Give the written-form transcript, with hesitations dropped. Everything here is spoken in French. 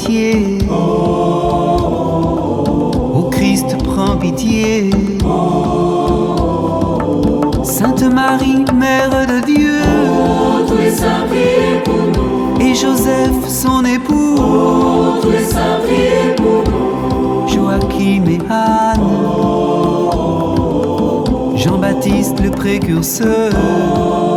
pitié. Ô Christ, prends pitié. Sainte Marie, Mère de Dieu, Tous les saints priez pour nous. et Joseph, son époux, Tous les saints priez pour nous. Joachim et Anne, Jean-Baptiste le précurseur,